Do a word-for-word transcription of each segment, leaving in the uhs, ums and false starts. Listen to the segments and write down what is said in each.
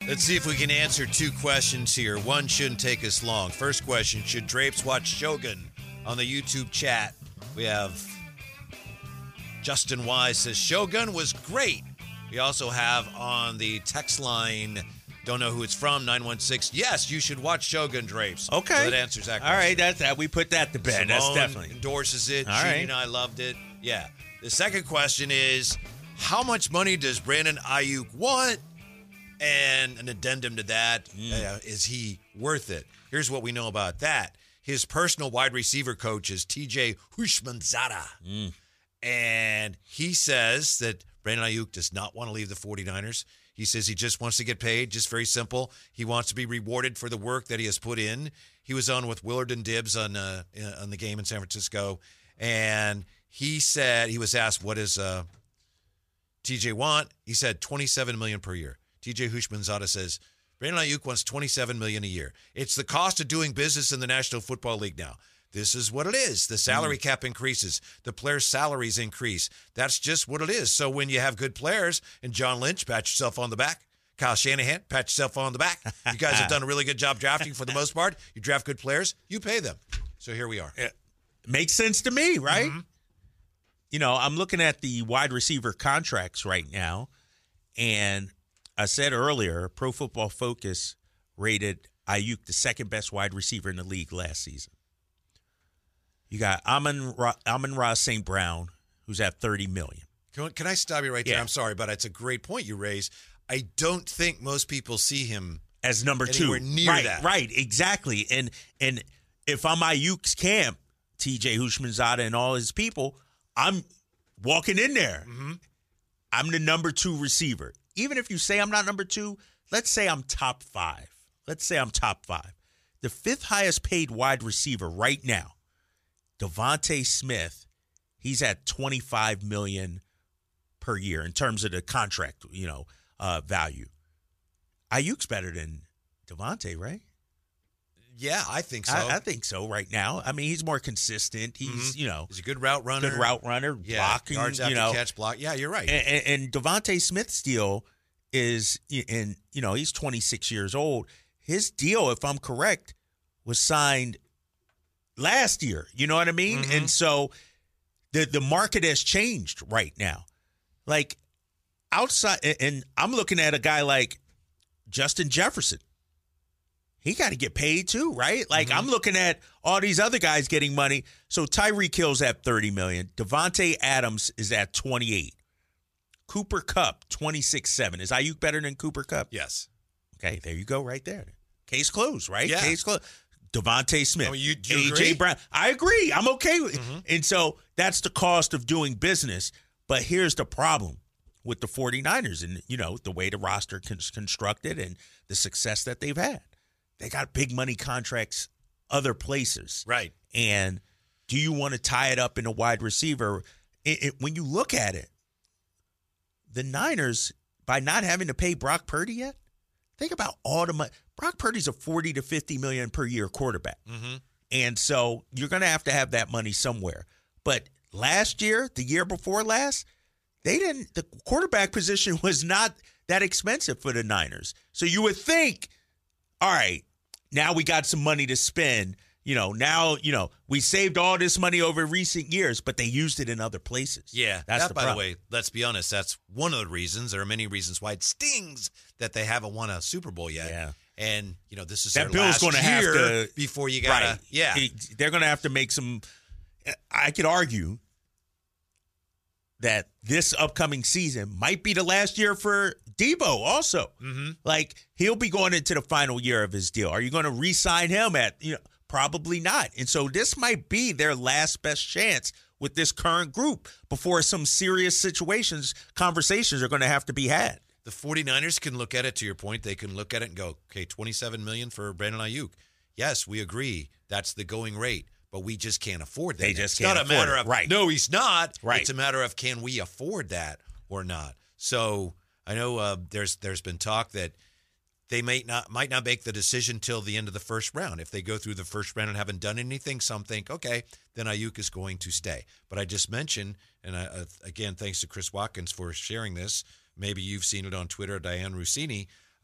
Let's see if we can answer two questions here. One shouldn't take us long. First question, should Drapes watch Shogun? On the YouTube chat, we have Justin Wise says, Shogun was great. We also have on the text line, don't know who it's from, nine one six, yes, you should watch Shogun, Drapes. Okay. So that answers that question. All right, that's that. We put that to bed. Simone That's definitely. endorses it. All She right. and I loved it. Yeah. The second question is, how much money does Brandon Ayuk want? And an addendum to that, Mm. uh, is he worth it? Here's what we know about that. His personal wide receiver coach is T J Houshmandzadeh. Mm. And he says that Brandon Ayuk does not want to leave the 49ers. He says he just wants to get paid, just very simple. He wants to be rewarded for the work that he has put in. He was on with Willard and Dibbs on uh, on the game in San Francisco, and he said, he was asked, what does uh, T J want? He said twenty-seven million dollars per year. T J Houshmandzadeh says, Brandon Ayuk wants twenty-seven million dollars a year. It's the cost of doing business in the National Football League now. This is what it is. The salary cap increases. The players' salaries increase. That's just what it is. So when you have good players, and John Lynch, pat yourself on the back. Kyle Shanahan, pat yourself on the back. You guys have done a really good job drafting for the most part. You draft good players, you pay them. So here we are. It makes sense to me, right? Mm-hmm. You know, I'm looking at the wide receiver contracts right now, and I said earlier, Pro Football Focus rated Ayuk the second best wide receiver in the league last season. You got Amon-Ra, Amon-Ra Saint Brown, who's at thirty million dollars. Can, can I stop you right there? Yeah. I'm sorry, but it's a great point you raise. I don't think most people see him As number two. anywhere near right, that. Right, exactly. And and if I'm Ayuk's camp, T J Houshmandzadeh and all his people, I'm walking in there. Mm-hmm. I'm the number two receiver. Even if you say I'm not number two, let's say I'm top five. Let's say I'm top five. The fifth highest paid wide receiver right now, Devontae Smith, he's at twenty-five million dollars per year in terms of the contract, you know, uh, value. Ayuk's better than Devontae, right? Yeah, I think so. I, I think so right now. I mean, he's more consistent. He's, Mhm. you know, He's a good route runner. good route runner, Yeah, blocking, yards after you know. catch, block. Yeah, you're right. And, and, and Devontae Smith's deal is, and you know, he's twenty-six years old. His deal, if I'm correct, was signed last year. You know what I mean? Mhm. And so the the market has changed right now. Like outside, and- and I'm looking at a guy like Justin Jefferson. He got to get paid too, right? Like Mhm. I'm looking at all these other guys getting money. So Tyreek Hill's at thirty million dollars. Devontae Adams is at twenty-eight. Cooper Kupp, twenty-six seven. Is Ayuk better than Cooper Kupp? Yes. Okay, there you go right there. Case closed, right? Yeah. Case closed. Devontae Smith. I mean, you- do you A J agree? Brown. I agree. I'm okay with it. Mm-hmm. And so that's the cost of doing business. But here's the problem with the 49ers and, you know, the way the roster is constructed and the success that they've had. They got big money contracts other places. Right. And do you want to tie it up in a wide receiver? It, it, when you look at it, the Niners, by not having to pay Brock Purdy yet, think about all the money. Brock Purdy's a forty to fifty million per year quarterback. Mm-hmm. And so you're going to have to have that money somewhere. But last year, the year before last, they didn't, the quarterback position was not that expensive for the Niners. So you would think, all right, now we got some money to spend. You know, now, you know, we saved all this money over recent years, but they used it in other places. Yeah, That's that, the by problem. the way, let's be honest, that's one of the reasons. There are many reasons why it stings that they haven't won a Super Bowl yet. Yeah. And, you know, this is That their Bill's last gonna have year to- before you got to, Right. yeah. It- they're going to have to make some. I could argue that this upcoming season might be the last year for Debo also. Mm-hmm. Like, he'll be going into the final year of his deal. Are you going to re-sign him at, you know, probably not. And so this might be their last best chance with this current group before some serious situations, conversations are going to have to be had. The 49ers can look at it, to your point, they can look at it and go, okay, twenty-seven million dollars for Brandon Ayuk. Yes, we agree. That's the going rate, but we just can't afford that. They just it's can't not a afford matter it. of, Right. no, he's not. Right. It's a matter of, can we afford that or not? So I know uh, there's there's been talk that they may not might not make the decision till the end of the first round. If they go through the first round and haven't done anything, some think, okay, then Ayuk is going to stay. But I just mentioned, and I, uh, again, thanks to Chris Watkins for sharing this. Maybe you've seen it on Twitter, Diane Rossini.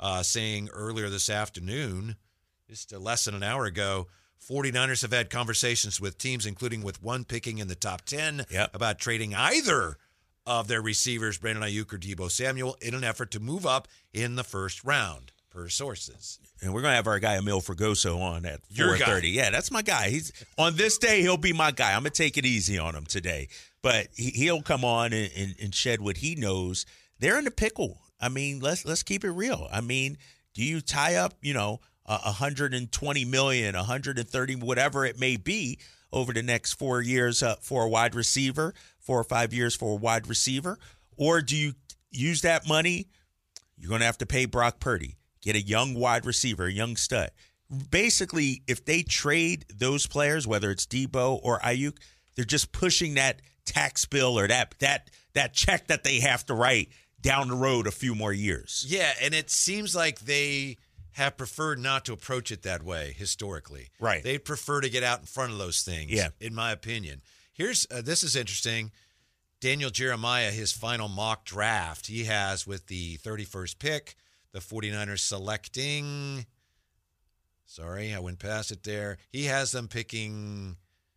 uh, saying earlier this afternoon, just less than an hour ago, 49ers have had conversations with teams, including with one picking in the top ten, yep. about trading either of their receivers, Brandon Ayuk or Deebo Samuel, in an effort to move up in the first round, per sources. And we're going to have our guy Emil Fergoso on at Your four thirty. Yeah, that's my guy. He's on this day, he'll be my guy. I'm going to take it easy on him today. But he, he'll come on and, and, and shed what he knows. They're in the pickle. I mean, let's let's keep it real. I mean, do you tie up, you know, uh, one hundred twenty million dollars, one hundred thirty, whatever it may be, over the next four years uh, for a wide receiver, four or five years for a wide receiver? Or do you use that money? You're going to have to pay Brock Purdy, get a young wide receiver, a young stud. Basically, if they trade those players, whether it's Deebo or Ayuk, they're just pushing that tax bill or that that that check that they have to write down the road a few more years. Yeah, and it seems like they have preferred not to approach it that way historically. Right. They prefer to get out in front of those things, yeah. in my opinion. Here's uh, this is interesting. Daniel Jeremiah, his final mock draft, he has with the thirty-first pick, the 49ers selecting, sorry, I went past it there. He has them picking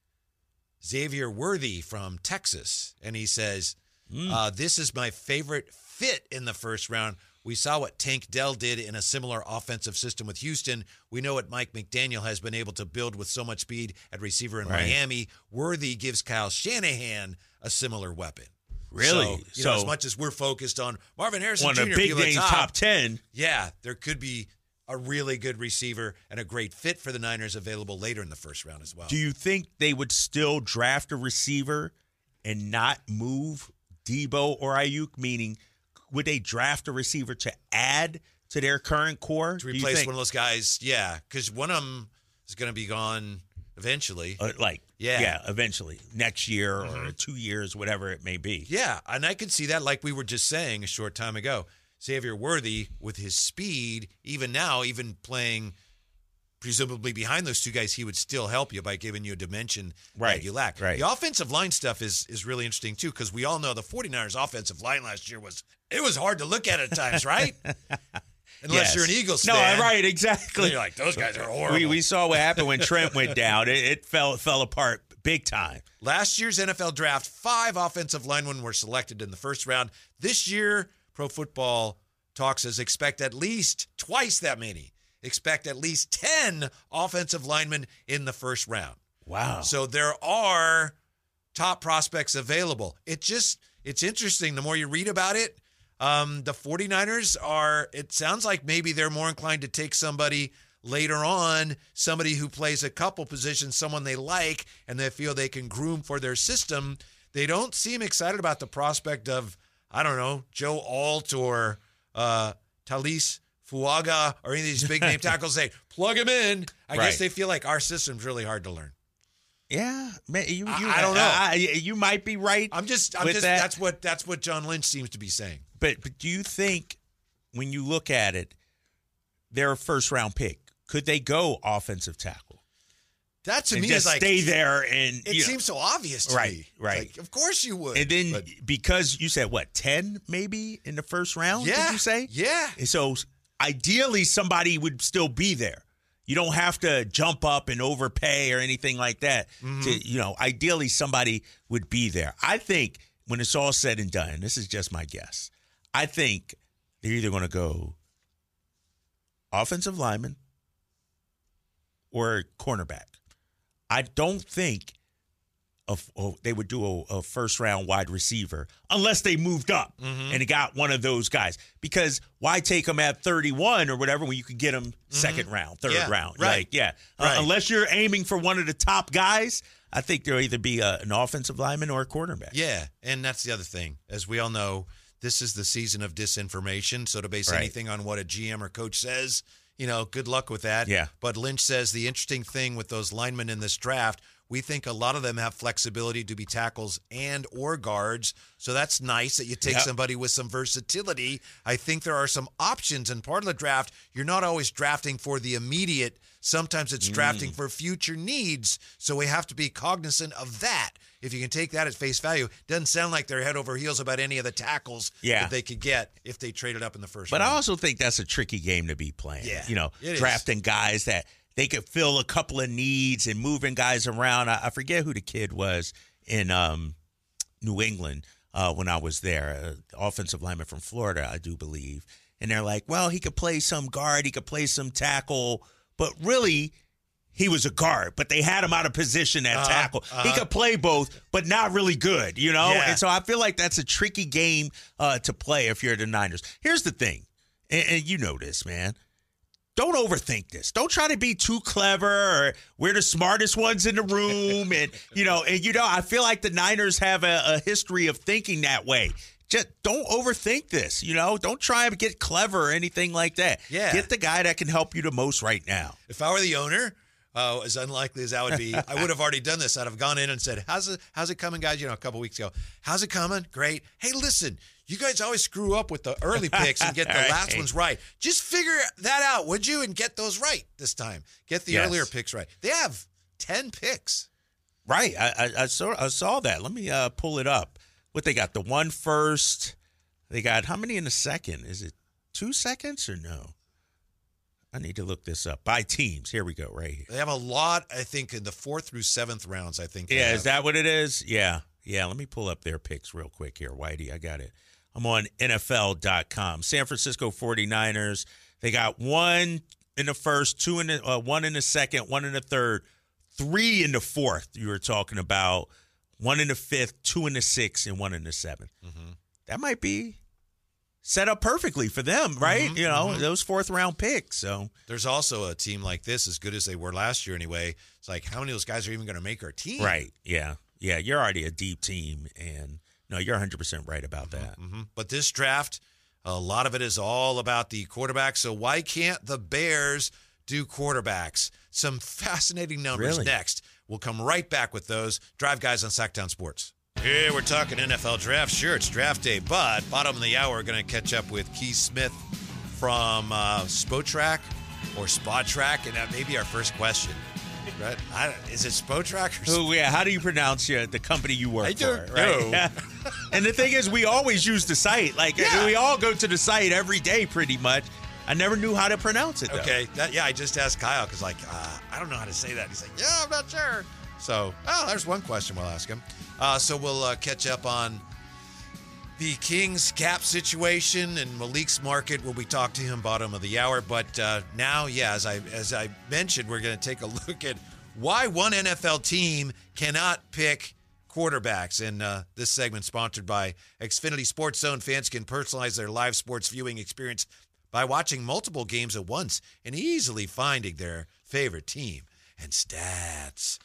Xavier Worthy from Texas. And he says, mm. uh, this is my favorite fit in the first round. We saw what Tank Dell did in a similar offensive system with Houston. We know what Mike McDaniel has been able to build with so much speed at receiver in right. Miami. Worthy gives Kyle Shanahan a similar weapon. Really? So, you so know, as much as we're focused on Marvin Harrison one Junior of the big name top, top ten. Yeah, there could be a really good receiver and a great fit for the Niners available later in the first round as well. Do you think they would still draft a receiver and not move Deebo or Ayuk? Meaning, would they draft a receiver to add to their current core? To replace one of those guys, yeah, because one of them is going to be gone eventually. Uh, like, yeah. yeah, eventually. Next year mm-hmm. or two years, whatever it may be. Yeah, and I could see that like we were just saying a short time ago. Xavier Worthy, with his speed, even now, even playing presumably behind those two guys, he would still help you by giving you a dimension right. that you lack. Right. The offensive line stuff is is really interesting, too, because we all know the 49ers offensive line last year was it was hard to look at at times, right? Unless yes. you're an Eagles no, fan. No, right, exactly. You're like, those guys are horrible. We, we saw what happened when Trent went down. It, it fell fell apart big time. Last year's N F L draft, five offensive linemen were selected in the first round. This year, Pro Football Talk says expect at least twice that many. Expect at least ten offensive linemen in the first round. Wow. So there are top prospects available. It just, it's interesting. The more you read about it, um, the 49ers are, it sounds like maybe they're more inclined to take somebody later on, somebody who plays a couple positions, someone they like, and they feel they can groom for their system. They don't seem excited about the prospect of, I don't know, Joe Alt or uh, Talis Fuaga or any of these big name tackles. Say, plug him in. I right. guess they feel like our system's really hard to learn. Yeah, man, you, you, I, I don't know. I, you might be right. I'm just, I'm just. that. That's what that's what John Lynch seems to be saying. But but do you think when you look at it, they're a first round pick? Could they go offensive tackle? That to and me just is like stay there, and it you know, seems so obvious to right, me. Right, like, of course you would. And then but, because you said what ten maybe in the first round? Yeah, did you say? Yeah. And so ideally, somebody would still be there. You don't have to jump up and overpay or anything like that. Mm-hmm. To, you know, ideally, somebody would be there. I think when it's all said and done, this is just my guess, I think they're either going to go offensive lineman or cornerback. I don't think of, oh, they would do a, a first-round wide receiver unless they moved up mm-hmm. and got one of those guys. Because why take them at thirty-one or whatever when you could get them mm-hmm. second round, third yeah, round? Right. Like, yeah. Right. Uh, unless you're aiming for one of the top guys, I think there'll either be a, an offensive lineman or a cornerback. Yeah, and that's the other thing. As we all know, this is the season of disinformation. So to base right. anything on what a G M or coach says, you know, good luck with that. Yeah. But Lynch says the interesting thing with those linemen in this draft, we think a lot of them have flexibility to be tackles and or guards. So that's nice that you take yep. somebody with some versatility. I think there are some options. And part of the draft, you're not always drafting for the immediate Sometimes it's drafting for future needs. So we have to be cognizant of that. If you can take that at face value, doesn't sound like they're head over heels about any of the tackles yeah. that they could get if they traded up in the first but round. I also think that's a tricky game to be playing. Yeah, you know, it drafting is. guys that they could fill a couple of needs and moving guys around. I, I forget who the kid was in um, New England uh, when I was there, uh, offensive lineman from Florida, I do believe. And they're like, well, he could play some guard, he could play some tackle, but really – he was a guard, but they had him out of position at uh, tackle. Uh, he could play both, but not really good, you know? Yeah. And so I feel like that's a tricky game uh, to play if you're the Niners. Here's the thing, and, and you know this, man. Don't overthink this. Don't try to be too clever or we're the smartest ones in the room. and, you know, and you know, I feel like the Niners have a, a history of thinking that way. Just don't overthink this, you know? Don't try to get clever or anything like that. Yeah. Get the guy that can help you the most right now. If I were the owner, Uh, as unlikely as that would be, I would have already done this. I'd have gone in and said, how's it, how's it coming, guys? You know, a couple weeks ago. How's it coming? Great. Hey, listen, you guys always screw up with the early picks and get the right. last ones right. Just figure that out, would you? And get those right this time. Get the yes. earlier picks right. They have ten picks. Right. I, I, I, saw, I saw that. Let me uh, pull it up. What they got? The one first. They got how many in the second? Is it two seconds or no? I need to look this up. By teams. Here we go, right here. They have a lot, I think, in the fourth through seventh rounds, I think. Yeah, have. is that what it is? Yeah. Yeah, let me pull up their picks real quick here, Whitey. I got it. I'm on N F L dot com. San Francisco forty-niners. They got one in the first, two in the, uh, one in the second, one in the third, three in the fourth you were talking about, one in the fifth, two in the sixth, and one in the seventh. Mm-hmm. That might be set up perfectly for them, right? Mm-hmm, you know, mm-hmm. those fourth round picks. So there's also a team like this, as good as they were last year anyway. It's like, how many of those guys are even going to make our team? Right. Yeah. Yeah. You're already a deep team. And no, you're one hundred percent right about that. Mm-hmm. But this draft, a lot of it is all about the quarterback. So why can't the Bears do quarterbacks? Some fascinating numbers really? Next. We'll come right back with those. Drive Guys on Sacktown Sports. Here we're talking N F L draft. Sure, it's draft day, but bottom of the hour, we're going to catch up with Keith Smith from uh, Spotrac or Spotrac, and that may be our first question. Right? I, is it Spotrac or Oh, yeah. How do you pronounce your, the company you work I for? don't right? know. And the thing is, we always use the site. Like, Yeah. we all go to the site every day pretty much. I never knew how to pronounce it, though. Okay, that, yeah, I just asked Kyle because, like, uh, I don't know how to say that. He's like, yeah, I'm not sure. So, oh, there's one question we'll ask him. Uh, so we'll uh, catch up on the Kings cap situation and Malik's market when we talk to him bottom of the hour. But uh, now, yeah, as I as I mentioned, we're going to take a look at why one N F L team cannot pick quarterbacks. And uh, this segment sponsored by Xfinity Sports Zone. Fans can personalize their live sports viewing experience by watching multiple games at once and easily finding their favorite team and stats.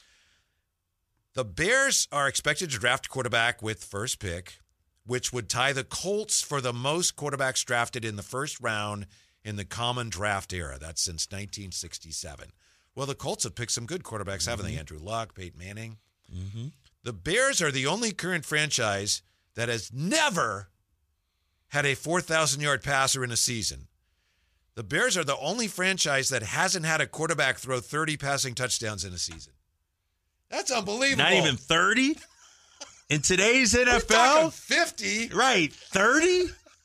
The Bears are expected to draft a quarterback with first pick, which would tie the Colts for the most quarterbacks drafted in the first round in the common draft era. That's since nineteen sixty-seven. Well, the Colts have picked some good quarterbacks, haven't mm-hmm. they? Andrew Luck, Peyton Manning. Mm-hmm. The Bears are the only current franchise that has never had a four thousand yard passer in a season. The Bears are the only franchise that hasn't had a quarterback throw thirty passing touchdowns in a season. That's unbelievable. Not even thirty? In today's N F L? We're talking fifty. Right, thirty?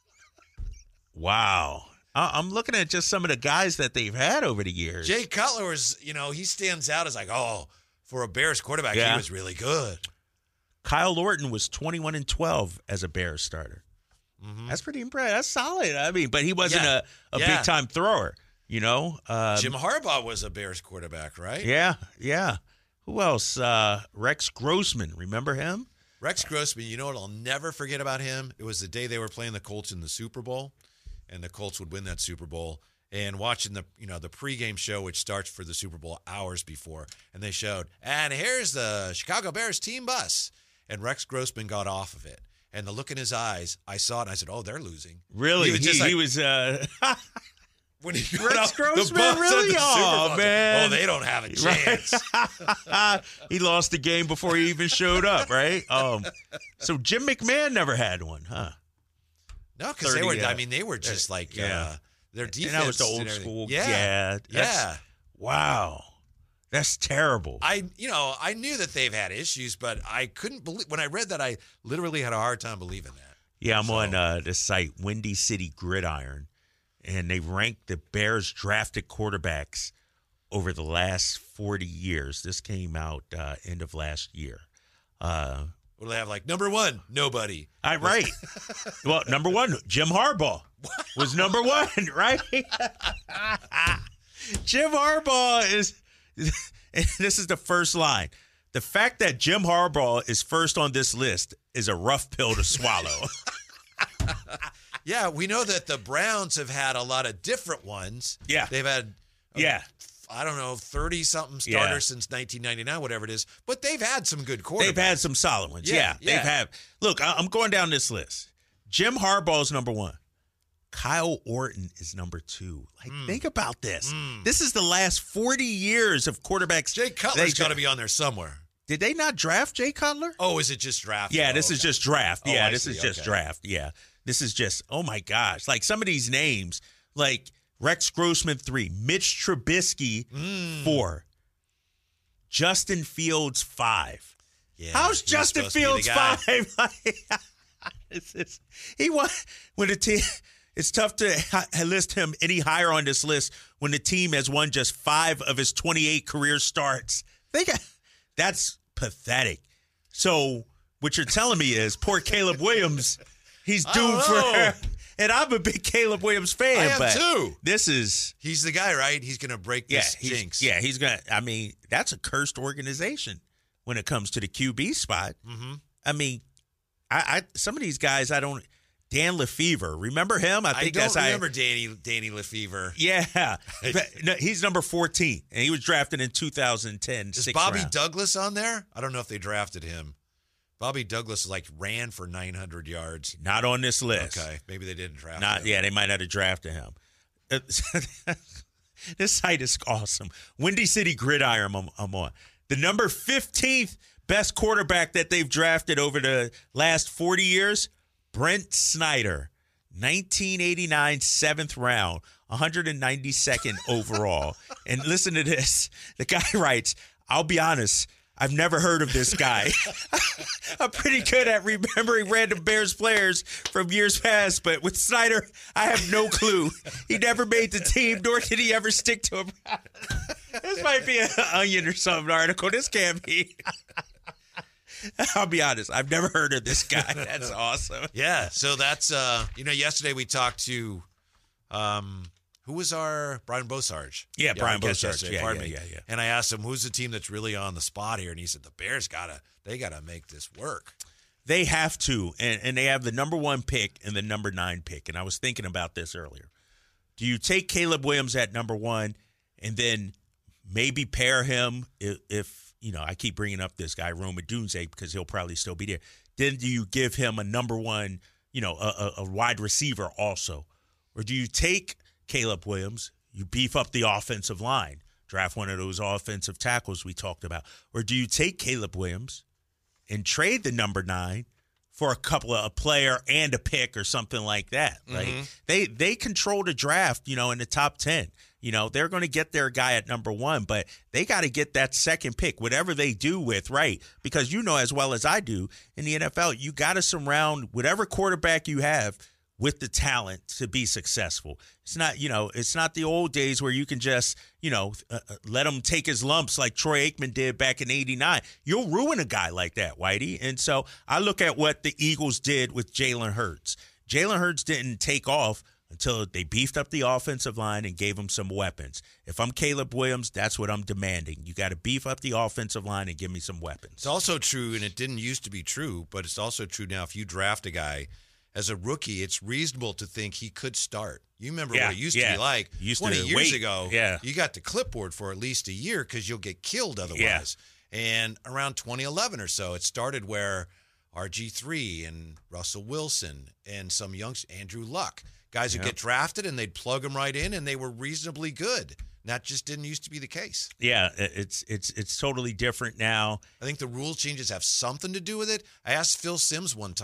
Wow. I- I'm looking at just some of the guys that they've had over the years. Jay Cutler is, you know, he stands out as like, oh, for a Bears quarterback, yeah. he was really good. Kyle Lorton was twenty-one and twelve as a Bears starter. Mm-hmm. That's pretty impressive. That's solid. I mean, but he wasn't yeah. a, a yeah. big-time thrower, you know? Um, Jim Harbaugh was a Bears quarterback, right? Yeah, yeah. Who else? Uh, Rex Grossman. Remember him? Rex Grossman, you know what I'll never forget about him? It was the day they were playing the Colts in the Super Bowl, and the Colts would win that Super Bowl. And watching the, you know, the pregame show, which starts for the Super Bowl hours before, and they showed, and here's the Chicago Bears team bus. And Rex Grossman got off of it. And the look in his eyes, I saw it, and I said, oh, they're losing. Really? He was, just he, like, he was uh... when he got Rex off Grossman, the bus really? the Oh, Super man. Oh, they don't have a chance. Right. He lost the game before he even showed up, right? Um, so Jim McMahon never had one, huh? No, because they were, uh, I mean, they were just like, yeah. uh, their defense. And that was the old and everything. school. Yeah. Yeah. Yeah. Wow. That's terrible. I, you know, I knew that they've had issues, but I couldn't believe when I read that. I literally had a hard time believing that. Yeah, I'm So- on uh, the site Windy City Gridiron, and they ranked the Bears drafted quarterbacks over the last forty years. This came out uh, end of last year. Uh, What do they have? Like number one, nobody. I right. Well, number one, Jim Harbaugh was number one, right? Jim Harbaugh is. And this is the first line. The fact that Jim Harbaugh is first on this list is a rough pill to swallow. Yeah, we know that the Browns have had a lot of different ones. Yeah. They've had, uh, Yeah. I don't know, thirty-something starters Yeah. since nineteen ninety-nine, whatever it is. But they've had some good quarterbacks. They've had some solid ones. Yeah, Yeah, yeah. they've had. Look, I- I'm going down this list. Jim Harbaugh's number one. Kyle Orton is number two. Like, Mm. think about this. This is the last forty years of quarterbacks. Jay Cutler's They- got to be on there somewhere. Did they not draft Jay Cutler? Oh, is it just draft? Yeah, Oh, this is okay. just draft. Oh, Yeah, I this see. is just Okay. draft. Yeah. This is just, oh my gosh. Like some of these names, like Rex Grossman, three. Mitch Trubisky, Mm. four. Justin Fields, five. Yeah, How's he's Justin supposed to be the Fields guy. five? It's- it's- he won when the team. It's tough to hi- list him any higher on this list when the team has won just five of his twenty-eight career starts. Think that's pathetic. So what you're telling me is poor Caleb Williams, he's I doomed don't for. know. And I'm a big Caleb Williams fan. I am but too. This is He's the guy, right? He's going to break yeah, this he's, jinx. yeah, he's gonna. I mean, that's a cursed organization when it comes to the Q B spot. Mm-hmm. I mean, I, I some of these guys I don't. Dan Lefevre, remember him? I I think don't that's remember I, Danny Danny Lefevre. Yeah, But, no, he's number fourteen, and he was drafted in two thousand ten. Is sixth Bobby round. Douglas on there? I don't know if they drafted him. Bobby Douglas like ran for nine hundred yards. Not on this list. Okay, maybe they didn't draft Not him. yeah, they might not have drafted him. Uh, This site is awesome. Windy City Gridiron, I'm, I'm on. The number fifteenth best quarterback that they've drafted over the last forty years, Brent Snyder, nineteen eighty-nine, seventh round, one hundred ninety-second overall. And listen to this. The guy writes, I'll be honest, I've never heard of this guy. I'm pretty good at remembering random Bears players from years past, but with Snyder, I have no clue. He never made the team, nor did he ever stick to him. This might be an Onion or something article. This can't be. I'll be honest. I've never heard of this guy. That's awesome. Yeah, so that's uh, you know, yesterday we talked to um, who was our Brian Bosarge? Yeah, Brian our guest Bosarge. yesterday, Yeah, pardon yeah, me. yeah, yeah. And I asked him who's the team that's really on the spot here, and he said the Bears gotta they gotta make this work. They have to, and, and they have the number one pick and the number nine pick. And I was thinking about this earlier. Do you take Caleb Williams at number one and then maybe pair him if, if you know, I keep bringing up this guy, Roma Dunze, because he'll probably still be there. Then do you give him a number one, you know, a, a, a wide receiver also? Or do you take Caleb Williams, you beef up the offensive line, draft one of those offensive tackles we talked about? Or do you take Caleb Williams and trade the number nine for a couple of a player and a pick or something like that? Like Mm-hmm. they they control the draft, you know, in the top ten. You know, they're going to get their guy at number one, but they got to get that second pick, whatever they do with, right? Because you know as well as I do, in the N F L, you got to surround whatever quarterback you have with the talent to be successful. It's not, you know, it's not the old days where you can just, you know, uh, uh, let him take his lumps like Troy Aikman did back in eighty-nine. You'll ruin a guy like that, Whitey. And so I look at what the Eagles did with Jalen Hurts. Jalen Hurts didn't take off until they beefed up the offensive line and gave him some weapons. If I'm Caleb Williams, that's what I'm demanding. You got to beef up the offensive line and give me some weapons. It's also true, and it didn't used to be true, but it's also true now. If you draft a guy as a rookie, it's reasonable to think he could start. You remember Yeah, what it used yeah. to be like Used twenty to years wait. ago. Yeah. You got the clipboard for at least a year because you'll get killed otherwise. And around twenty eleven or so, it started where R G three and Russell Wilson and some youngs, Andrew Luck, guys who Yeah. get drafted and they'd plug them right in and they were reasonably good. And that just didn't used to be the case. Yeah, it's it's it's totally different now. I think the rule changes have something to do with it. I asked Phil Simms one time,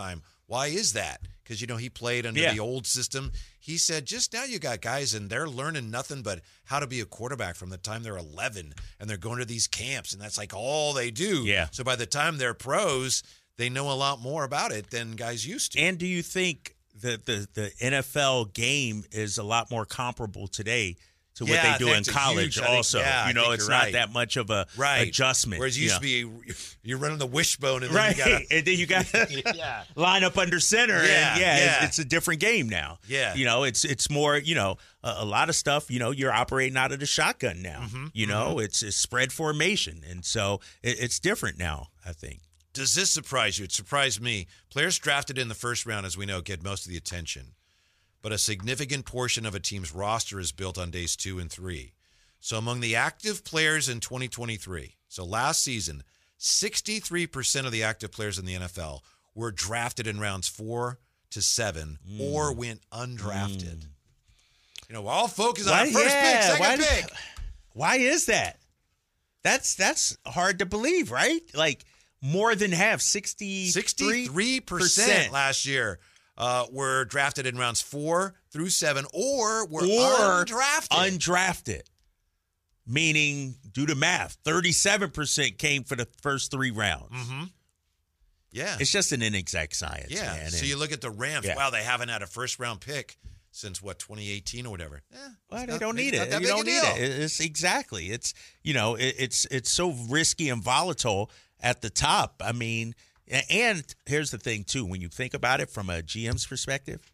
Why is that? Because, you know, he played under Yeah. the old system. He said, just now you got guys and they're learning nothing but how to be a quarterback from the time they're eleven, and they're going to these camps, and that's like all they do. Yeah. So by the time they're pros, they know a lot more about it than guys used to. And do you think that the, the N F L game is a lot more comparable today to what Yeah, I they do think in it's a college huge- I think- also? yeah, I you know, think it's you're not right. that much of a Right. adjustment. Whereas it you used know. to be you're running the wishbone and then Right, you got and then you got to yeah. line up under center, Yeah, and yeah, yeah. It's, it's a different game now. Yeah. you know, it's it's more, you know, a, a lot of stuff. You know, you're operating out of the shotgun now. Mm-hmm, You know, it's, it's spread formation, and so it, it's different now, I think. Does this surprise you? It surprised me. Players drafted in the first round, as we know, get most of the attention. But a significant portion of a team's roster is built on days two and three. So among the active players in twenty twenty-three, so last season, sixty-three percent of the active players in the N F L were drafted in rounds four to seven Mm. or went undrafted. You know, we're all focused on Why- our first yeah, pick, second why do- pick. Why is that? That's that's hard to believe, right? Like more than half, sixty-three sixty-three percent last year uh, were drafted in rounds four through seven or were or undrafted. undrafted. Meaning, do the math, thirty-seven percent came for the first three rounds. Mm-hmm. Yeah. It's just an inexact science, yeah. man. So And- you look at the Rams. Yeah. Wow, they haven't had a first round pick since what, twenty eighteen or whatever. Eh, Well, it's they not- don't maybe need not it. that You big a don't need deal. it. It's exactly. It's you know, it, it's it's so risky and volatile at the top. I mean, a- and here's the thing too. When you think about it from a G M's perspective,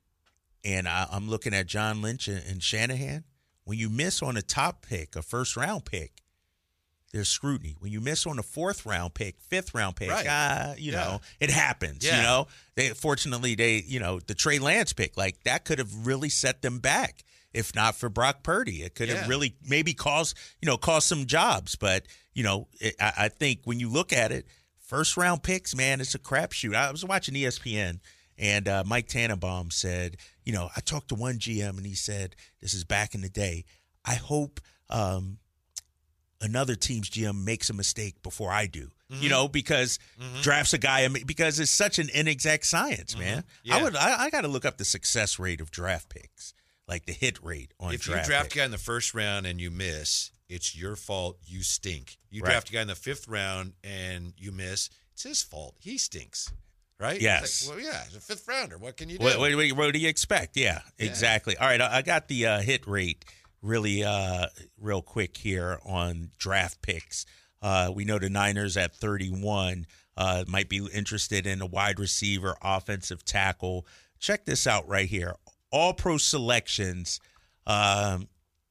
and I, I'm looking at John Lynch and, and Shanahan. When you miss on a top pick, a first round pick, there's scrutiny. When you miss on a fourth round pick, fifth round pick, Right. ah, you Yeah. know, it happens. Yeah. You know, they fortunately they, you know, the Trey Lance pick, like that could have really set them back. If not for Brock Purdy, it could Yeah. have really maybe caused, you know, caused some jobs. But you know, it, I, I think when you look at it, first round picks, man, it's a crapshoot. I was watching E S P N. And uh, Mike Tannenbaum said, you know, I talked to one G M and he said, this is back in the day, I hope um, another team's G M makes a mistake before I do, Mm-hmm. you know, because drafts a guy, because it's such an inexact science, man. Yeah. I would, I, I got to look up the success rate of draft picks, like the hit rate on If you draft draft picks. a guy in the first round and you miss, it's your fault. You stink. You Right. draft a guy in the fifth round and you miss, it's his fault. He stinks. Right? Yes. It's like, well, yeah, he's a fifth rounder. What can you do? What, what, what- what do you expect? Yeah, exactly. All right, I, I got the uh, hit rate really uh, real quick here on draft picks. Uh, we know the Niners at thirty-one uh, might be interested in a wide receiver, offensive tackle. Check this out right here. All pro selections, um,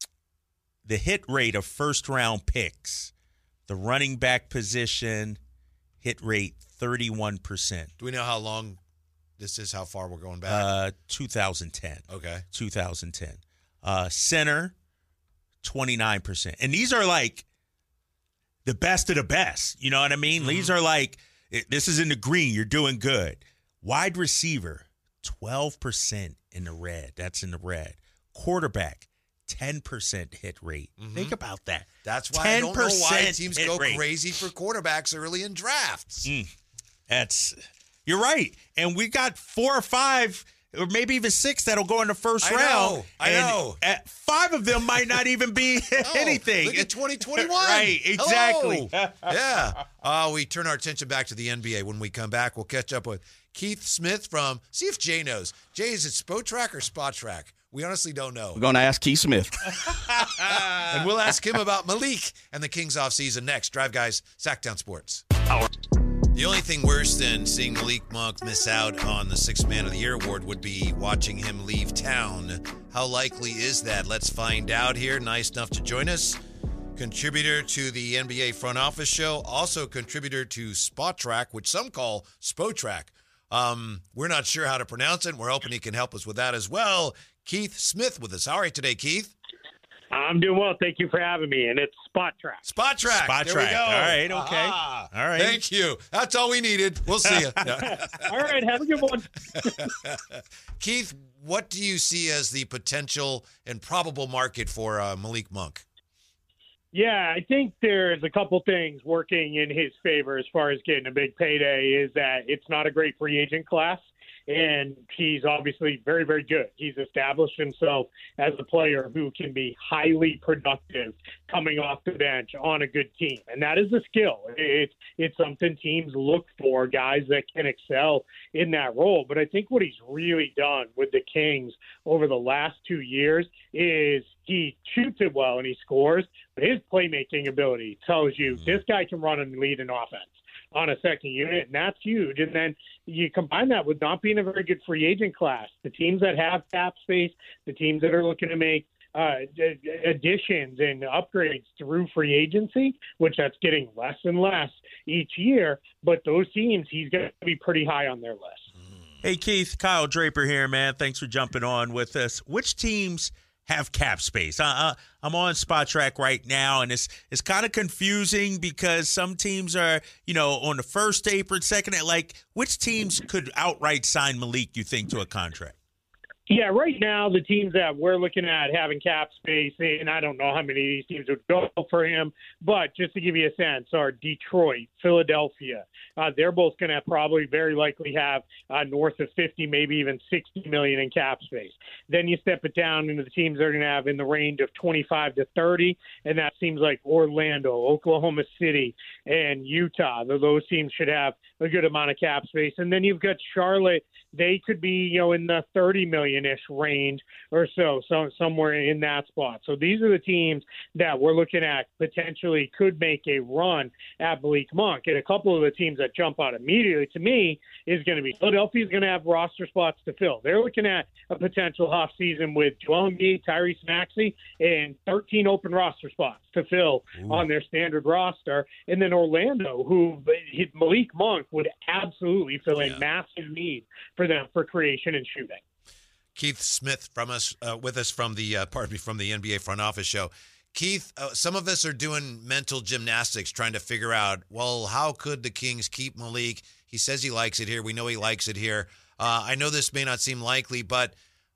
the hit rate of first round picks, the running back position, hit rate thirty-one percent. Do we know how long this is, how far we're going back? Uh, two thousand ten. okay. two thousand ten. Uh, center, twenty-nine percent. And these are like the best of the best. You know what I mean? Mm-hmm. These are like, it- this is in the green. You're doing good. Wide receiver, twelve percent in the red. That's in the red. Quarterback, ten percent hit rate. Think about that. That's why I don't know why ten percent teams hit go rate. crazy for quarterbacks early in drafts. That's, you're right. And we got four or five, or maybe even six that'll go in the first I round. know, I and know. At five of them might not even be Oh, anything. Look at twenty twenty-one. Right, exactly. Hello. yeah. Uh, we turn our attention back to the N B A. When we come back, we'll catch up with Keith Smith from, see if Jay knows. Jay, is it Spotrac or Spot Track? We honestly don't know. We're going to ask Keith Smith. And we'll ask him about Malik and the Kings offseason next. Drive Guys, Sacktown Sports. The only thing worse than seeing Malik Monk miss out on the Sixth Man of the Year award would be watching him leave town. How likely is that? Let's find out here. Nice enough to join us. Contributor to the N B A Front Office Show, also contributor to Spot Track, which some call Spotrac. Um, we're not sure how to pronounce it. We're hoping he can help us with that as well. Keith Smith with us. How are you today, Keith? I'm doing well. Thank you for having me. And it's Spot Track. Spot Track. Spot there Track. we go. All right, okay. Aha. All right. Thank you. That's all we needed. We'll see you. All right. Have a good one. Keith, what do you see as the potential and probable market for uh, Malik Monk? Yeah, I think there's a couple things working in his favor as far as getting a big payday is that it's not a great free agent class. And he's obviously very, very good. He's established himself as a player who can be highly productive coming off the bench on a good team. And that is a skill. It's, it's something teams look for, guys that can excel in that role. But I think what he's really done with the Kings over the last two years is he shoots it well and he scores, but his playmaking ability tells you this guy can run and lead an offense on a second unit, and that's huge. And then you combine that with not being a very good free agent class. The teams that have cap space, the teams that are looking to make uh, additions and upgrades through free agency, which that's getting less and less each year, but those teams, he's going to be pretty high on their list. Hey, Keith, Kyle Draper here, man. Thanks for jumping on with us. Which teams have cap space? Uh, uh, I'm on Spot Track right now, and it's it's kind of confusing because some teams are, you know, on the first apron, second, like, which teams could outright sign Malik, you think, to a contract? Yeah, right now the teams that we're looking at having cap space, and I don't know how many of these teams would go for him, but just to give you a sense, are Detroit, Philadelphia. Uh, they're both going to probably very likely have uh, north of fifty, maybe even sixty million in cap space. Then you step it down into the teams they're going to have in the range of twenty-five to thirty, and that seems like Orlando, Oklahoma City, and Utah. Those teams should have a good amount of cap space. And then you've got Charlotte. They could be, you know, in the thirty million-ish range or so, so somewhere in that spot. So these are the teams that we're looking at potentially could make a run at Malik Monk. And a couple of the teams that jump out immediately to me is going to be Philadelphia is going to have roster spots to fill. They're looking at a potential off season with Joel Embiid, Tyrese Maxey, and thirteen open roster spots to fill Ooh. on their standard roster. And then Orlando, who Malik Monk would absolutely fill a yeah. massive need for them for creation and shooting. Keith Smith from us uh, with us from the uh, pardon me from the N B A front office show. Keith, uh, some of us are doing mental gymnastics trying to figure out, well, how could the Kings keep Malik? He says he likes it here. We know he likes it here. Uh, I know this may not seem likely, but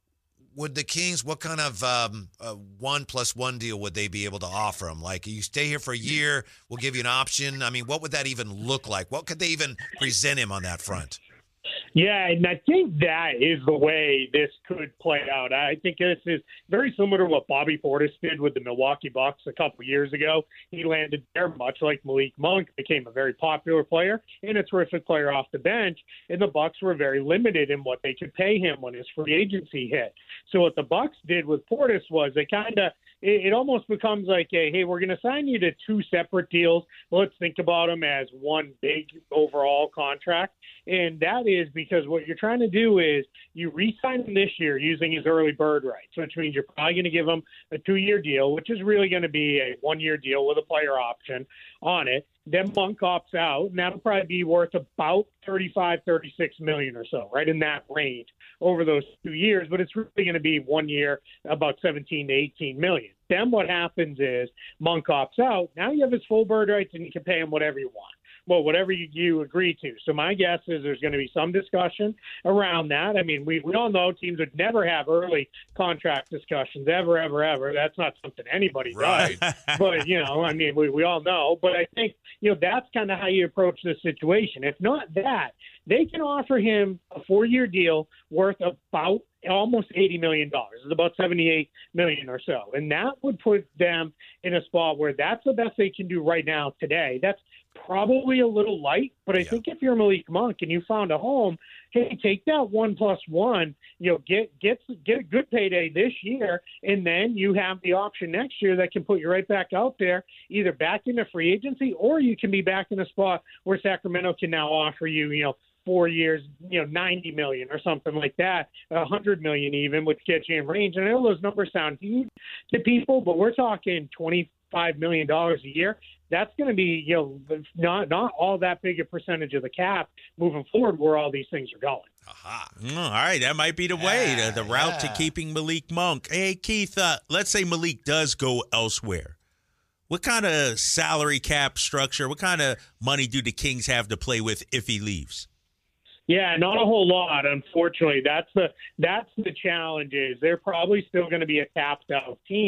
would the Kings, what kind of um, uh, one plus one deal would they be able to offer him? Like, you stay here for a year, we'll give you an option. I mean, what would that even look like? What could they even present him on that front? Yeah, and I think that is the way this could play out. I think this is very similar to what Bobby Portis did with the Milwaukee Bucks a couple years ago. He landed there much like Malik Monk, became a very popular player and a terrific player off the bench, and the Bucks were very limited in what they could pay him when his free agency hit. So what the Bucks did with Portis was they kind of it, it almost becomes like, a, hey, we're going to sign you to two separate deals. Let's think about them as one big overall contract. And that is because what you're trying to do is you re-sign him this year using his early bird rights, which means you're probably going to give him a two-year deal, which is really going to be a one-year deal with a player option on it. Then Monk opts out, and that'll probably be worth about thirty-five, thirty-six million or so, right in that range over those two years. But it's really going to be one year, about seventeen to eighteen million. Then what happens is Monk opts out. Now you have his full bird rights, and you can pay him whatever you want. Well, whatever you, you agree to. So my guess is there's going to be some discussion around that. I mean, we, we all know teams would never have early contract discussions, ever, ever, ever. That's not something anybody right. does. But, you know, I mean, we, we all know. But I think, you know, that's kind of how you approach this situation. If not that, they can offer him a four-year deal worth about almost eighty million dollars. It's about seventy-eight million dollars or so. And that would put them in a spot where that's the best they can do right now today. That's probably a little light, but I yeah. think if you're Malik Monk and you found a home, hey, take that one plus one, you know, get get get a good payday this year, and then you have the option next year that can put you right back out there, either back into free agency, or you can be back in a spot where Sacramento can now offer you, you know, four years, you know, ninety million or something like that, a hundred million even, which gets you in range. And I know those numbers sound huge to people, but we're talking twenty-five million dollars a year. That's going to be, you know, not not all that big a percentage of the cap moving forward where all these things are going. Aha. Mm, all right, that might be the way, yeah, the, the route yeah. to keeping Malik Monk. Hey, Keith, uh, let's say Malik does go elsewhere. What kind of salary cap structure, what kind of money do the Kings have to play with if he leaves? Yeah, not a whole lot, unfortunately. That's the that's the challenge is they're probably still going to be a capped out team.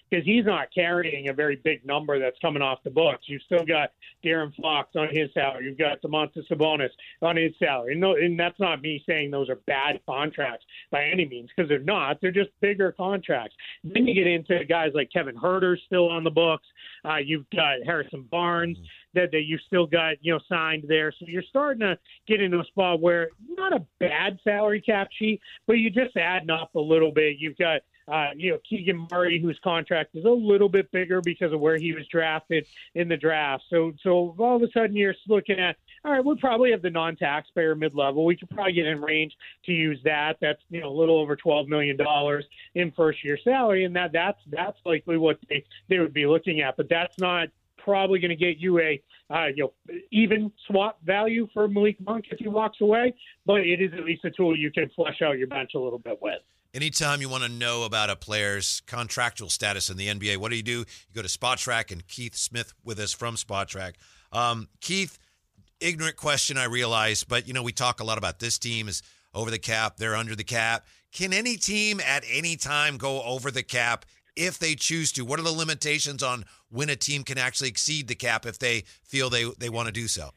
because he's not carrying a very big number that's coming off the books. You've still got De'Aaron Fox on his salary. You've got Domantas Sabonis on his salary. And, no, and that's not me saying those are bad contracts by any means, because they're not. They're just bigger contracts. Then you get into guys like Kevin Huerter still on the books. Uh, you've got Harrison Barnes that, that you've still got, you know, signed there. So you're starting to get into a spot where not a bad salary cap sheet, but you just adding up a little bit. You've got Uh, you know, Keegan Murray, whose contract is a little bit bigger because of where he was drafted in the draft. So, so all of a sudden you're looking at, all right, we probably have the non-taxpayer mid-level. We could probably get in range to use that. That's, you know, a little over twelve million dollars in first-year salary, and that that's that's likely what they, they would be looking at. But that's not probably going to get you a uh, you know even swap value for Malik Monk if he walks away, but it is at least a tool you can flesh out your bench a little bit with. Anytime you want to know about a player's contractual status in the N B A, what do you do? You go to SpotTrack, and Keith Smith with us from SpotTrack. Um, Keith, ignorant question, I realize, but, you know, we talk a lot about this team is over the cap, they're under the cap. Can any team at any time go over the cap if they choose to? What are the limitations on when a team can actually exceed the cap if they feel they, they want to do so?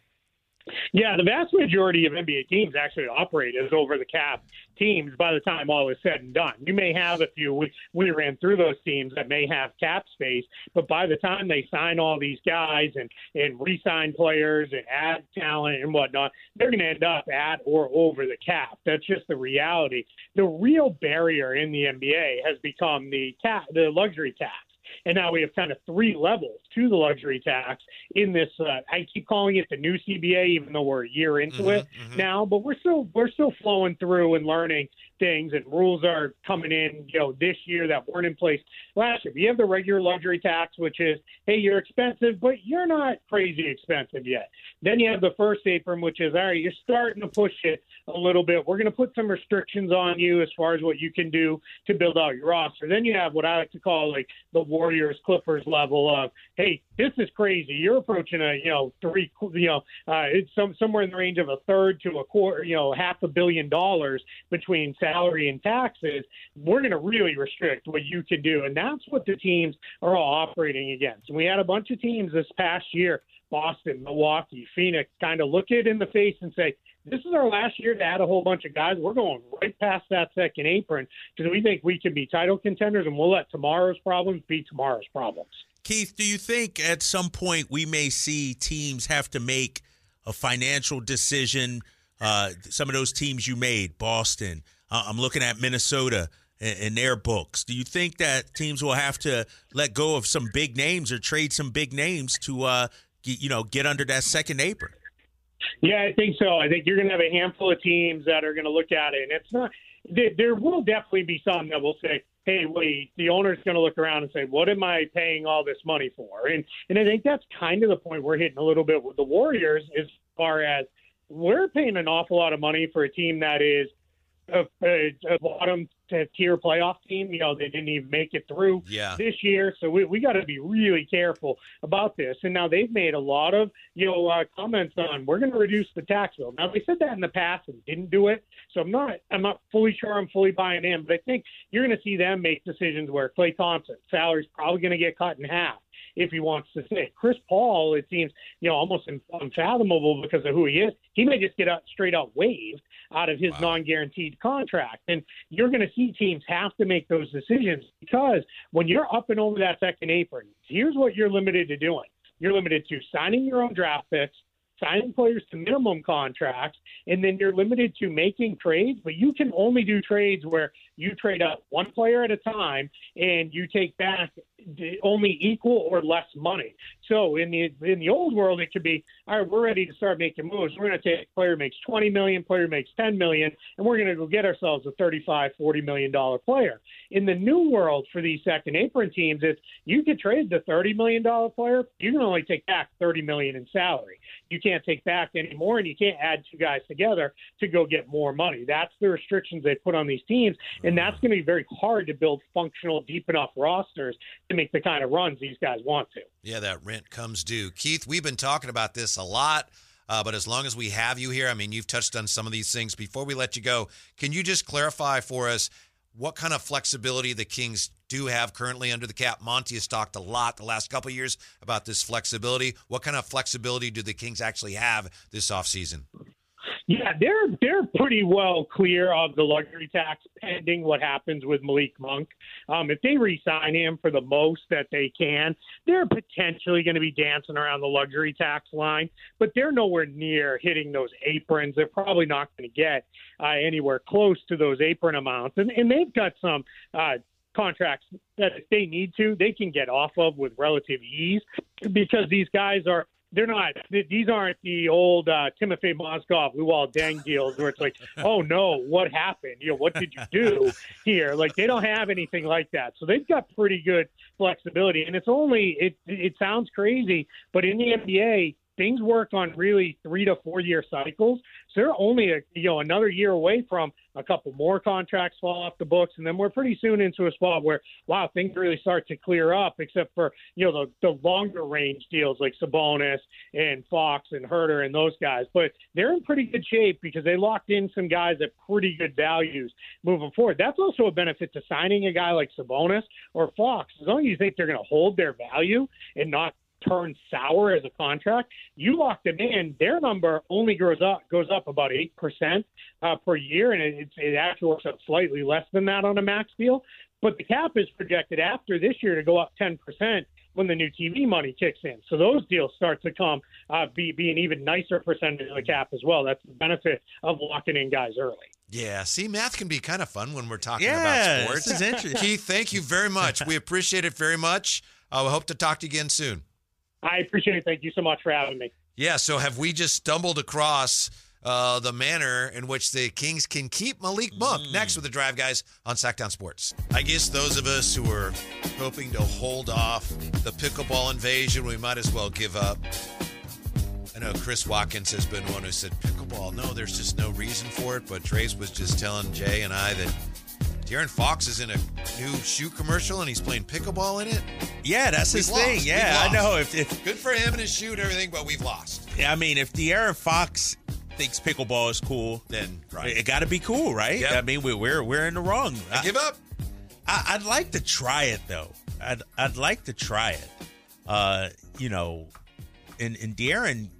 Yeah, the vast majority of N B A teams actually operate as over-the-cap teams by the time all is said and done. You may have a few, we, we ran through those teams that may have cap space, but by the time they sign all these guys and, and re-sign players and add talent and whatnot, they're going to end up at or over the cap. That's just the reality. The real barrier in the N B A has become the ta- the luxury tax. And now we have kind of three levels to the luxury tax in this. Uh, I keep calling it the new C B A, even though we're a year into mm-hmm, it mm-hmm. now. But we're still we're still flowing through and learning things, and rules are coming in, you know, this year that weren't in place last year. You have the regular luxury tax, which is, hey, you're expensive, but you're not crazy expensive yet. Then you have the first apron, which is, all right, you're starting to push it a little bit. We're going to put some restrictions on you as far as what you can do to build out your roster. Then you have what I like to call like the Warriors Clippers level of, hey, this is crazy. You're approaching a, you know, three, you know, uh, it's some somewhere in the range of a third to a quarter, you know, half a billion dollars between salary and taxes. We're going to really restrict what you can do. And that's what the teams are all operating against. And we had a bunch of teams this past year, Boston, Milwaukee, Phoenix, kind of look it in the face and say, this is our last year to add a whole bunch of guys. We're going right past that second apron because we think we can be title contenders, and we'll let tomorrow's problems be tomorrow's problems. Keith, do you think at some point we may see teams have to make a financial decision? Uh, some of those teams you made, Boston, uh, I'm looking at Minnesota and, and their books. Do you think that teams will have to let go of some big names or trade some big names to, uh, get, you know, get under that second apron? Yeah, I think so. I think you're going to have a handful of teams that are going to look at it, and it's not. There, there will definitely be some that will say, hey, wait, the owner's going to look around and say, what am I paying all this money for? And and I think that's kind of the point we're hitting a little bit with the Warriors as far as we're paying an awful lot of money for a team that is a, a, a bottom tier playoff team. You know, they didn't even make it through yeah. this year. So we, we got to be really careful about this. And now they've made a lot of, you know, uh, comments on, we're going to reduce the tax bill. Now they said that in the past and didn't do it. So I'm not, I'm not fully sure I'm fully buying in, but I think you're going to see them make decisions where Klay Thompson salary's probably going to get cut in half if he wants to stay. Chris Paul, it seems, you know, almost unfathomable because of who he is. He may just get out, straight out waived out of his wow. non-guaranteed contract. And you're going to see teams have to make those decisions because when you're up and over that second apron, here's what you're limited to doing. You're limited to signing your own draft picks, signing players to minimum contracts, and then you're limited to making trades, but you can only do trades where you trade up one player at a time and you take back only equal or less money. So in the in the old world, it could be, all right, we're ready to start making moves. We're going to take player makes twenty million, player makes ten million, and we're going to go get ourselves a thirty-five, forty million dollar player. In the new world for these second apron teams, it's you could trade the thirty million dollar player, you can only take back thirty million in salary. You can't take back any more, and you can't add two guys together to go get more money. That's the restrictions they put on these teams, and that's going to be very hard to build functional, deep enough rosters to make the kind of runs these guys want to. Yeah, that rent comes due. Keith, we've been talking about this a lot, uh, but as long as we have you here, I mean, you've touched on some of these things. Before we let you go, can you just clarify for us what kind of flexibility the Kings do have currently under the cap. Monty has talked a lot the last couple of years about this flexibility. What kind of flexibility do the Kings actually have this offseason? Yeah, they're they're pretty well clear of the luxury tax pending what happens with Malik Monk. Um, if they re-sign him for the most that they can, they're potentially going to be dancing around the luxury tax line, but they're nowhere near hitting those aprons. They're probably not going to get uh, anywhere close to those apron amounts, and, and they've got some uh, contracts that if they need to, they can get off of with relative ease because these guys are They're not. These aren't the old uh, Timofey Mozgov, Luol Deng deals where it's like, oh no, what happened? You know, what did you do here? Like they don't have anything like that. So they've got pretty good flexibility, and it's only it. It sounds crazy, but in the N B A, things work on really three to four year cycles. So they're only a, you know another year away from a couple more contracts fall off the books, and then we're pretty soon into a spot where wow, things really start to clear up. Except for you know the, the longer range deals like Sabonis and Fox and Herter and those guys, but they're in pretty good shape because they locked in some guys at pretty good values moving forward. That's also a benefit to signing a guy like Sabonis or Fox. As long as you think they're going to hold their value and not turn sour as a contract, you lock them in, their number only goes up goes up about eight percent uh, per year, and it, it actually works out slightly less than that on a max deal. But the cap is projected after this year to go up ten percent when the new T V money kicks in. So those deals start to come uh, be, be an even nicer percentage of the cap as well. That's the benefit of locking in guys early. Yeah, see, math can be kind of fun when we're talking yeah, about sports. This is interesting. Keith, thank you very much. We appreciate it very much. I uh, hope to talk to you again soon. I appreciate it. Thank you so much for having me. Yeah, so have we just stumbled across uh, the manner in which the Kings can keep Malik Monk? Mm. Next with the Drive Guys on Sacktown Sports. I guess those of us who are hoping to hold off the pickleball invasion, we might as well give up. I know Chris Watkins has been one who said, pickleball, no, there's just no reason for it, but Trace was just telling Jay and I that De'Aaron Fox is in a new shoe commercial and he's playing pickleball in it. Yeah, that's we've his lost. thing. Yeah, I know. If, if Good for him and his shoe and everything, but we've lost. I mean, if De'Aaron Fox thinks pickleball is cool, then right. it, it got to be cool, right? Yep. I mean, we're we're we're in the wrong. I, I give up. I, I'd like to try it though. I'd I'd like to try it. Uh, you know, and and De'Aaron,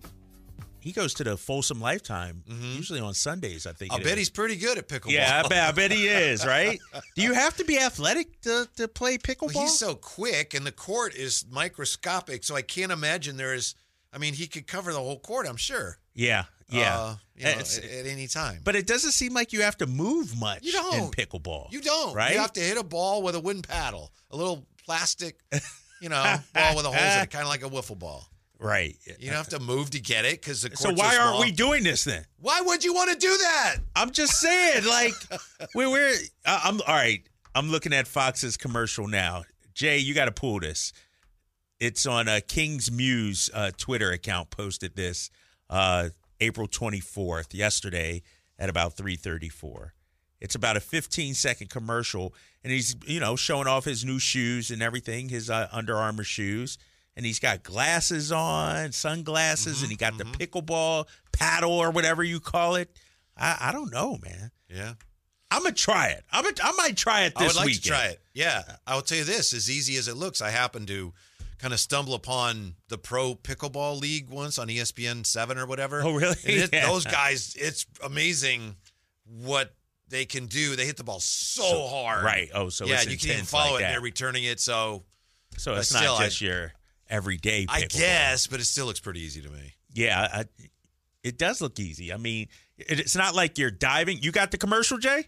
he goes to the Folsom Lifetime, mm-hmm. usually on Sundays, I think. I bet is. he's pretty good at pickleball. Yeah, I bet, I bet he is, right? Do you have to be athletic to, to play pickleball? Well, he's so quick, and the court is microscopic, so I can't imagine there is – I mean, he could cover the whole court, I'm sure. Yeah, yeah. Uh, you know, at, at any time. But it doesn't seem like you have to move much you don't. in pickleball. You don't. Right? You have to hit a ball with a wooden paddle, a little plastic, you know, ball with a holes in it, kind of like a wiffle ball. Right. You don't have to move to get it because the court's So why so aren't small. we doing this then? Why would you want to do that? I'm just saying, like, we're, we're I'm all right. I'm looking at Fox's commercial now. Jay, you got to pull this. It's on uh, King's Muse uh, Twitter account. Posted this uh, April twenty-fourth, yesterday at about three thirty-four. It's about a fifteen second commercial, and he's you know showing off his new shoes and everything, his uh, Under Armour shoes. And he's got glasses on, sunglasses, mm-hmm, and he got mm-hmm. the pickleball paddle or whatever you call it. I, I don't know, man. Yeah. I'm going to try it. I'm a, I might try it this weekend. I would like weekend. to try it. Yeah. I will tell you this, as easy as it looks, I happened to kind of stumble upon the Pro Pickleball League once on E S P N seven or whatever. Oh, really? And it, yeah. Those guys, it's amazing what they can do. They hit the ball so, so hard. Right. Oh, so yeah, it's you can even follow like it that. and they're returning it. So, so it's still, not just I, your everyday pickleball. I guess, but it still looks pretty easy to me. Yeah, I, it does look easy. I mean, it, it's not like you're diving. You got the commercial, Jay?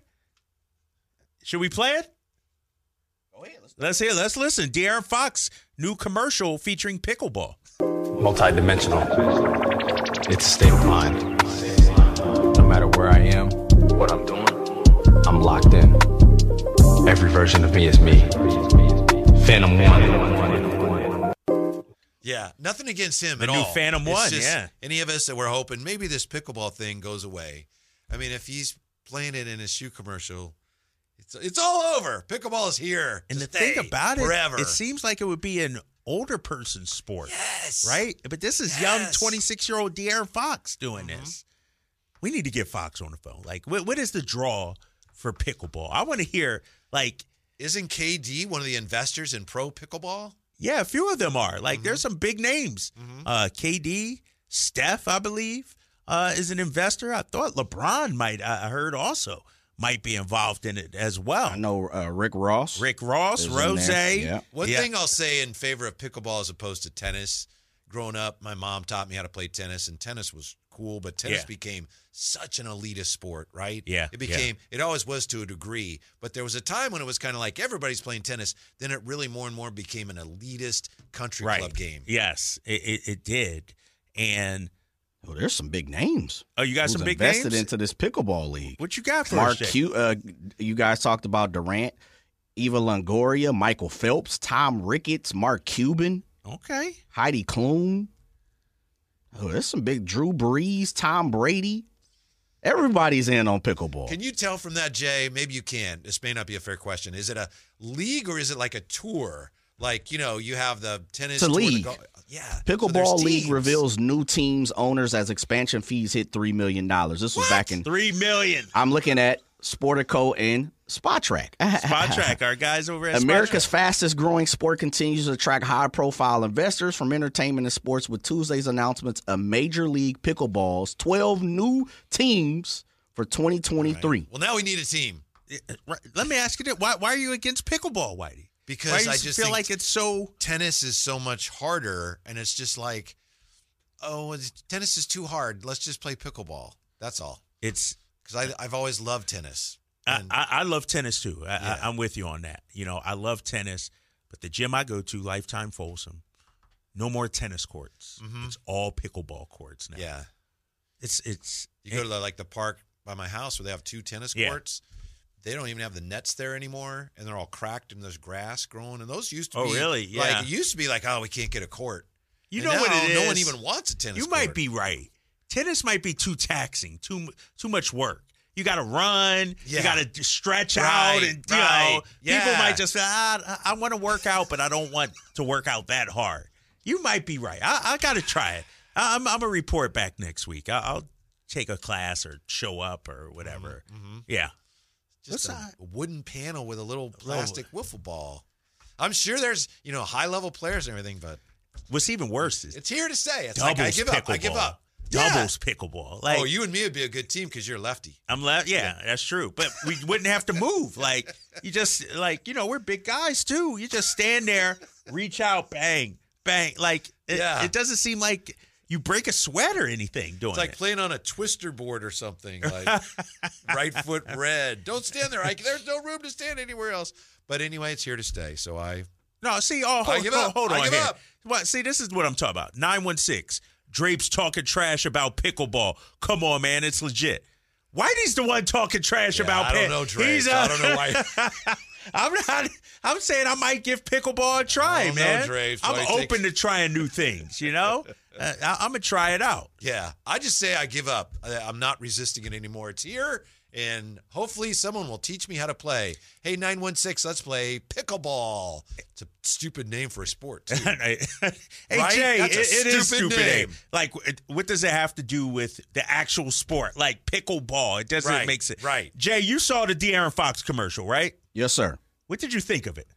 Should we play it? Oh, yeah. Let's, let's hear. Let's listen. De'Aaron Fox, new commercial featuring pickleball. Multidimensional. It's a state of mind. No matter where I am, what I'm doing, I'm locked in. Every version of me is me. Phantom One. Yeah, nothing against him the at new all. Phantom it's One, just yeah. Any of us that were hoping maybe this pickleball thing goes away. I mean, if he's playing it in his shoe commercial, it's it's all over. Pickleball is here. And the stay thing about it, forever. it seems like it would be an older person's sport. Yes. Right? But this is yes. young twenty-six-year-old De'Aaron Fox doing mm-hmm. this. We need to get Fox on the phone. Like, what, what is the draw for pickleball? I want to hear Like, isn't K D one of the investors in pro pickleball? yeah, a few of them are. Like, Mm-hmm. there's some big names. Mm-hmm. Uh, K D, Steph, I believe, uh, is an investor. I thought LeBron might, I heard also, might be involved in it as well. I know uh, Rick Ross. Rick Ross, is in Rose. there. Yeah. One Yeah. thing I'll say in favor of pickleball as opposed to tennis, growing up, my mom taught me how to play tennis, and tennis was cool, but tennis Yeah. became such an elitist sport, right? Yeah, It became, it always was to a degree, but there was a time when it was kind of like everybody's playing tennis. Then it really more and more became an elitist country Right. club game. Yes, it, it, it did. And, Oh, there's some big names. oh, you got Who's some big invested names? into this pickleball league. What you got for Mark us, Jay? Q, uh, you guys talked about Durant, Eva Longoria, Michael Phelps, Tom Ricketts, Mark Cuban, Okay. Heidi Klum. Oh, there's some big Drew Brees, Tom Brady. Everybody's in on pickleball. Can you tell from that, Jay? Maybe you can. This may not be a fair question. Is it a league or is it like a tour? Like, you know, you have the tennis It's a tour, the league. go- yeah. So Pickleball there's League teams. reveals new teams owners as expansion fees hit three million dollars. This was back in, Three million. I'm looking at Sportico and Spot Track. Spot Track, our guys over at Spot America's Track. fastest growing sport continues to attract high profile investors from entertainment and sports with Tuesday's announcements of Major League Pickleball's twelve new teams for twenty twenty-three. Well, now we need a team Right. Let me ask you this. Why, why are you against pickleball, Whitey? because Why do you I just feel think like it's so... tennis is so much harder, and it's just like, oh, it's- tennis is too hard. Let's just play pickleball. That's all. It's Because I've always loved tennis. I, And- I, I love tennis too. I, Yeah. I, I'm with you on that. You know, I love tennis, but the gym I go to, Lifetime Folsom, no more tennis courts. Mhm. It's all pickleball courts now. yeah. It's it's You go to the, like the park by my house where they have two tennis Yeah. courts. They don't even have the nets there anymore, and they're all cracked, and there's grass growing. And those used to Oh, be really? Yeah. like it used to be like, oh, we can't get a court. you And know what now, it is. No one even wants a tennis. You court. might be right. Tennis might be too taxing, too mu- too much work. You got to run. Yeah. You got to stretch Right, out, and you right. know, Yeah. people might just say, ah, I, I want to work out, but I don't want to work out that hard. You might be right. I, I got to try it. I, I'm, I'm gonna report back next week. I, I'll take a class or show up or whatever. Mm-hmm. Yeah. Just What's a that? wooden panel with a little plastic wiffle ball. I'm sure there's you know high level players and everything, but What's even worse is it's here to stay. It's doubles like I give pickleball. up. I give up. Yeah. Doubles pickleball. Like, oh, you and me would be a good team because you're lefty. I'm left. Yeah, that's true. But we wouldn't have to move. Like you just like you know we're big guys too. You just stand there, reach out, bang, bang. Like it, Yeah. it doesn't seem like you break a sweat or anything doing It's like it. playing on a twister board or something. Like right foot red. Don't stand there. I, there's no room to stand anywhere else. But anyway, it's here to stay. So I No, see, oh, hold, give hold, up. hold I on give here. up. What? See, this is what I'm talking about. nine one six Drapes talking trash about pickleball. Come on, man, it's legit. Whitey's the one talking trash Yeah, about. I don't pick- know, Drapes. He's, uh, I don't know why. I'm not. I'm saying I might give pickleball a try, I don't know, man. Drapes. I'm Why you open take- to trying new things. You know, uh, I, I'm gonna try it out. Yeah, I just say I give up. I, I'm not resisting it anymore. It's here, and hopefully someone will teach me how to play. Hey, nine one six, let's play pickleball. It's a stupid name for a sport, too. hey Right? Jay, That's a it, it is stupid stupid name. name. Like, it- what does it have to do with the actual sport? Like pickleball, it doesn't Right, make sense. right. Jay, you saw the De'Aaron Fox commercial, right? Yes, sir. What did you think of it?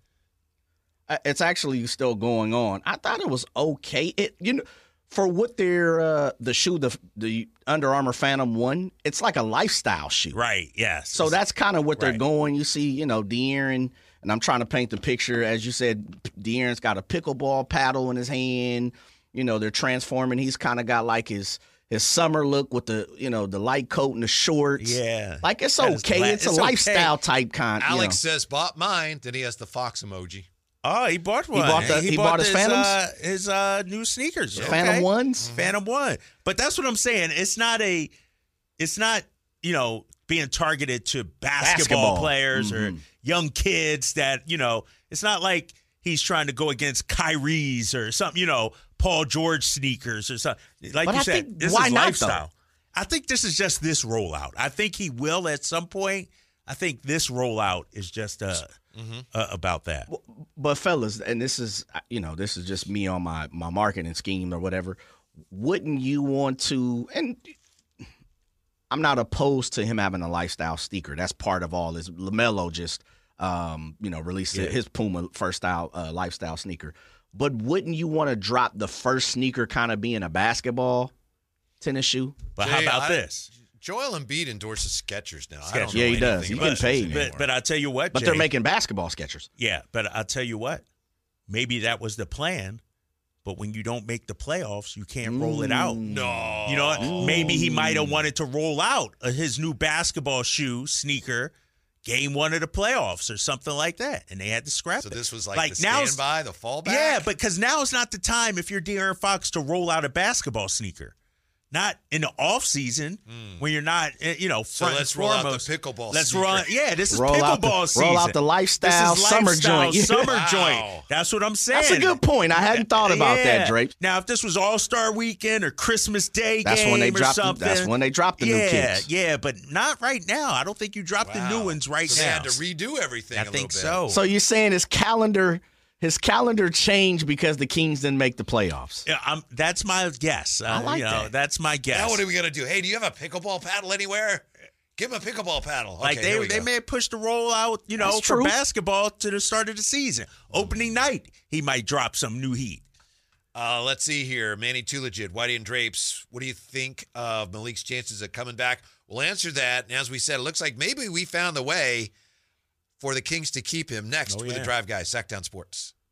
Uh, It's actually still going on. I thought it was okay. It you know for what they're uh, the shoe the the Under Armour Phantom one. It's like a lifestyle shoe. Right. Yes. So that's kind of what they're Right. going. You see, you know, De'Aaron, and I'm trying to paint the picture. As you said, De'Aaron's got a pickleball paddle in his hand. You know, they're transforming. He's kind of got like his his summer look with the, you know, the light coat and the shorts. Yeah. Like, it's That is okay. la- It's, it's a okay. lifestyle type kind. Alex you know. says, bought mine. Then he has the fox emoji. Oh, he bought one. bought the- he bought his Phantoms? Uh, his uh, new sneakers. Okay. Phantom ones. Phantom one. But that's what I'm saying. It's not a. It's not you know being targeted to basketball, Basketball. players or Mhm. young kids that you know. It's not like he's trying to go against Kyrie's or something. You know, Paul George sneakers or something. Like But you I said, think- this why is not, lifestyle. I think this is just this rollout. I think he will at some point. I think this rollout is just uh, uh about that. But fellas, and this is, you know, this is just me on my, my marketing scheme or whatever. Wouldn't you want to, and I'm not opposed to him having a lifestyle sneaker. That's part of all this. LaMelo just um, you know, released Yeah. his Puma first style uh, lifestyle sneaker. But wouldn't you want to drop the first sneaker kind of being a basketball tennis shoe? But how Jay, about I- this? Joel Embiid endorses Skechers now. I Skechers. don't know Yeah, he does. anything He about getting paid. Skechers anymore. But, but I'll tell you what, But Jay, they're making basketball Skechers. yeah, but I'll tell you what, maybe that was the plan. But when you don't make the playoffs, you can't roll it out. no. You know, what? Maybe he might have wanted to roll out uh, his new basketball shoe sneaker game one of the playoffs or something like that, and they had to scrap So it. this was like, Like the now- standby, the fallback? Yeah, but because now is not the time if you're De'Aaron Fox to roll out a basketball sneaker. Not in the off season when you're not, eh, you know, So front let's and roll out the foremost. pickleball Let's sneaker. roll. Yeah, this is Roll out the- pickleball season. roll out the lifestyle This is summer lifestyle joint. Summer Wow. joint. That's what I'm saying. That's a good point. I hadn't thought about Yeah. that, Drake. Now, if this was All Star Weekend or Christmas Day That's game when they or dropped. The, something, that's when they dropped the yeah, new kicks. yeah, but not right now. I don't think you dropped the Wow. new ones right so now. they had to redo everything I a little think bit. so. So you're saying his calendar, his calendar changed because the Kings didn't make the playoffs? Yeah, I'm, that's my guess. Uh, I like you know, that. That's my guess. Now what are we going to do? Hey, do you have a pickleball paddle anywhere? Give him a pickleball paddle. Like Okay, here they we they go. may have pushed the roll out, you know, That's for true. basketball to the start of the season. Opening night, he might drop some new heat. Uh, let's see here. Manny Tulajid, Whitey and Drapes. What do you think of Malik's chances of coming back? We'll answer that. And as we said, it looks like maybe we found the way for the Kings to keep him next Oh, with yeah. the Drive Guys, Sacktown Sports.